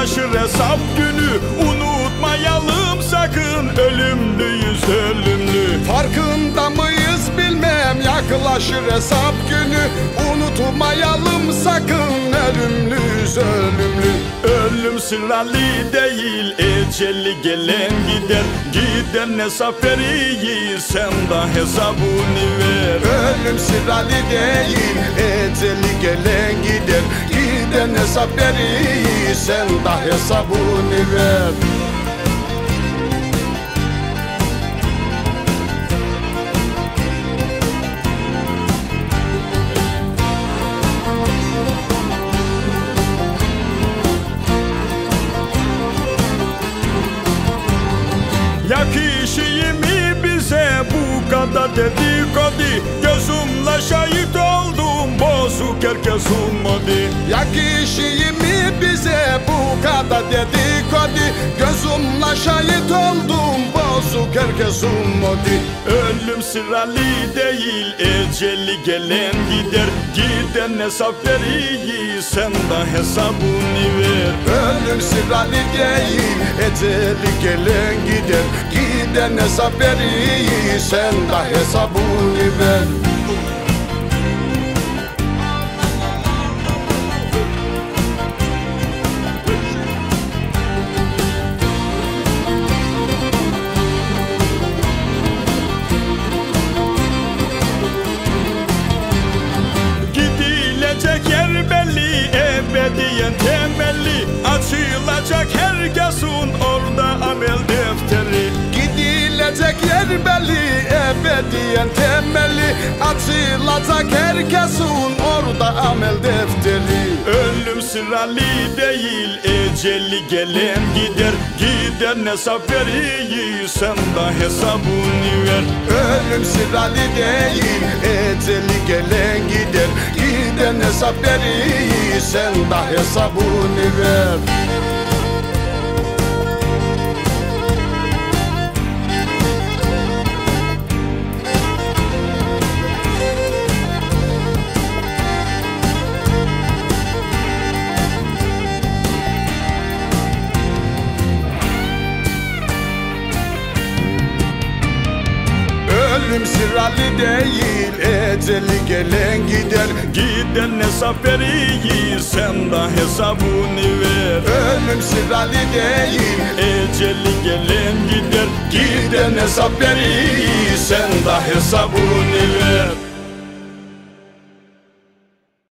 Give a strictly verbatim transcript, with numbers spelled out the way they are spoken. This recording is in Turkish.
Yaklaşır hesap günü, unutmayalım sakın, ölümlüyüz ölümlü. Farkında mıyız bilmem, yaklaşır hesap günü, unutmayalım sakın, ölümlüyüz ölümlü. Ölüm sıralı değil, eceli gelen gider, giden hesap verir, sen de hesabını ver. Ölüm sıralı değil, eceli gelen gider, giden hesap verir, sen de hesabını ver. Yakışıyor mu bize bu kadar dedikodu? Gözümle şahit oldum, bozuk herkes ummadı. Yakışıyor mu bize bu kadar dedikodu? Gözümle şahit oldum, bozuk herkes ummadı. Ölüm sıralı değil, eceli gelen gider, giden hesap verir, sen de hesabını ver. Ölüm sıralı değil, eceli gelen gider, giden hesap verir, sen de hesabını ver. Gidilecek yer belli, ebediyen temelli, açılacak herkesin orada amel defteri. Gidilecek yer belli, ebediyen temelli, açılacak herkesin orada amel defteri. Ölüm sıralı değil, eceli gelen gider, giden hesap verir, sen de hesabını ver. Ölüm sıralı değil, eceli gelen gider, giden hesap verir, sen de hesabını ver. Ölüm sıralı değil, eceli gelen gider, Giden hesap verir, sen de hesabını ver. ölüm sıralı değil, Eceli gelen gider, giden hesap verir, sen de hesabını ver.